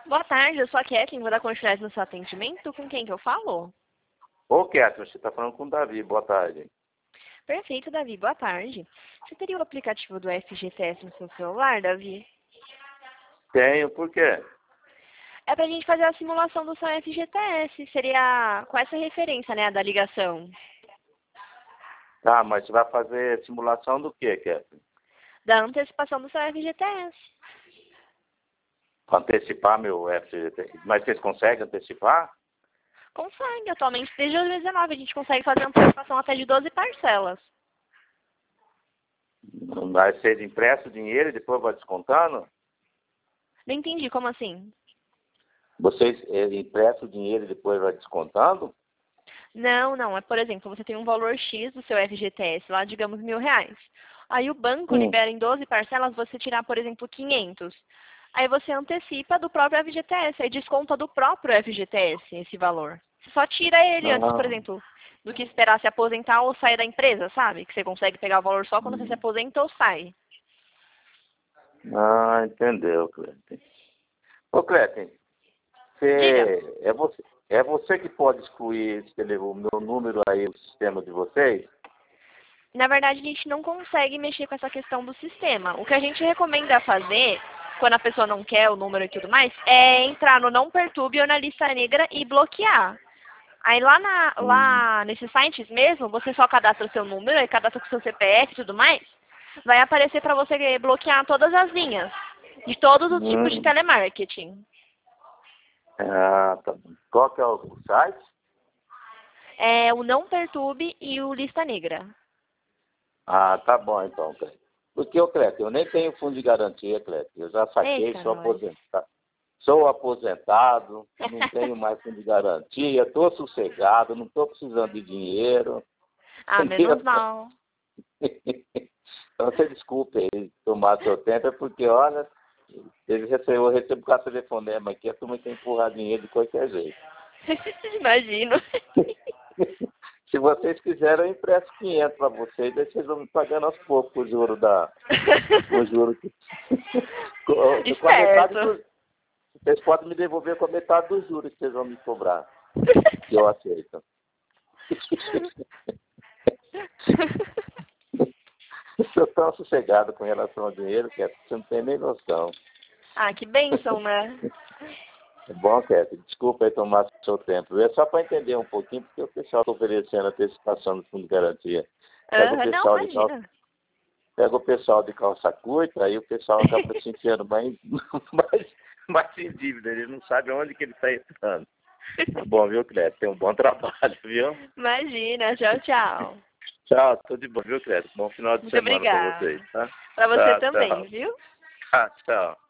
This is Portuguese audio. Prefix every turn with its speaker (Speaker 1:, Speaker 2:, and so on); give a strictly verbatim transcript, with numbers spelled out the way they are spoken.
Speaker 1: Boa tarde, eu sou a Kathleen, vou dar continuidade no seu atendimento. Com quem que eu falo?
Speaker 2: Ô, Kathleen, você está falando com o Davi. Boa tarde.
Speaker 1: Perfeito, Davi, boa tarde. Você teria o aplicativo do F G T S no seu celular, Davi?
Speaker 2: Tenho, por quê?
Speaker 1: É pra gente fazer a simulação do seu F G T S, seria com essa referência, né, da ligação.
Speaker 2: Tá, mas você vai fazer simulação do quê, Kathleen?
Speaker 1: Da antecipação do seu F G T S.
Speaker 2: Antecipar meu F G T S. Mas vocês conseguem antecipar?
Speaker 1: Consegue, atualmente, desde dois mil e dezenove, a gente consegue fazer antecipação até de doze parcelas.
Speaker 2: Vai ser empresta o dinheiro e depois vai descontando?
Speaker 1: Não entendi, como assim?
Speaker 2: Vocês eh, emprestam o dinheiro e depois vai descontando?
Speaker 1: Não, não. É, por exemplo, você tem um valor X do seu F G T S, lá, digamos, mil reais. Aí o banco
Speaker 2: Hum.
Speaker 1: libera em doze parcelas você tirar, por exemplo, quinhentos. Aí você antecipa do próprio F G T S, aí desconta do próprio F G T S esse valor. Você só tira ele antes, por
Speaker 2: Ah.
Speaker 1: exemplo, do que esperar se aposentar ou sair da empresa, sabe? Que você consegue pegar o valor só quando você se aposenta ou sai.
Speaker 2: Ah, entendeu, Cletem. Ô, Cletem, você, é, você, é você que pode excluir esse tele- o meu número aí do sistema de vocês?
Speaker 1: Na verdade, a gente não consegue mexer com essa questão do sistema. O que a gente recomenda fazer, quando a pessoa não quer o número e tudo mais, é entrar no Não Perturbe ou na lista negra e bloquear. Aí lá, na,
Speaker 2: Hum.
Speaker 1: lá nesses sites mesmo, você só cadastra o seu número, aí cadastra com o seu C P F e tudo mais, vai aparecer para você bloquear todas as linhas, de todos os tipos de
Speaker 2: Hum.
Speaker 1: telemarketing.
Speaker 2: Ah, tá bom. Qual que é o site?
Speaker 1: É o Não Perturbe e o Lista Negra.
Speaker 2: Ah, tá bom então, Cleto. Porque, ô, Cleto, eu nem tenho fundo de garantia, Cleto. Eu já saquei,
Speaker 1: Eita,
Speaker 2: sou
Speaker 1: nós.
Speaker 2: aposentado. Sou aposentado, não tenho mais fundo de garantia, estou sossegado, não estou precisando de dinheiro.
Speaker 1: Ah,
Speaker 2: Entendeu?
Speaker 1: menos mal.
Speaker 2: Então, você desculpe aí tomar seu tempo, é porque, olha, ele recebeu, eu recebo com a telefonema aqui, a turma quer empurrar dinheiro de qualquer jeito.
Speaker 1: Imagino.
Speaker 2: Se vocês quiserem, eu empresto quinhentos para vocês, daí vocês vão me pagando aos poucos o juro da... o juro que... com, com a metade do... Vocês podem me devolver com a metade dos juros que vocês vão me cobrar, que eu aceito. Eu estou tão sossegado com relação ao dinheiro, que você não tem nem noção.
Speaker 1: Ah, que bênção, né?
Speaker 2: É bom, Kézia, desculpa aí tomar seu tempo. É só para entender um pouquinho, porque o pessoal está oferecendo antecipação do fundo de garantia. Pega,
Speaker 1: Uhum,
Speaker 2: o
Speaker 1: não,
Speaker 2: pessoal de
Speaker 1: imagina.
Speaker 2: calça, pega o pessoal de calça curta, aí o pessoal acaba se enfiando mais, mais, mais em dívida. Ele não sabe onde que ele está entrando. Tá bom, viu, Cléber? Tem um bom trabalho, viu?
Speaker 1: Imagina, tchau, tchau.
Speaker 2: Tchau, tudo de bom, viu, Cléber? Bom final de
Speaker 1: Muito
Speaker 2: semana para
Speaker 1: obrigada.
Speaker 2: vocês, tá?
Speaker 1: Pra você
Speaker 2: Tá,
Speaker 1: também,
Speaker 2: tchau.
Speaker 1: viu?
Speaker 2: Tá, tchau.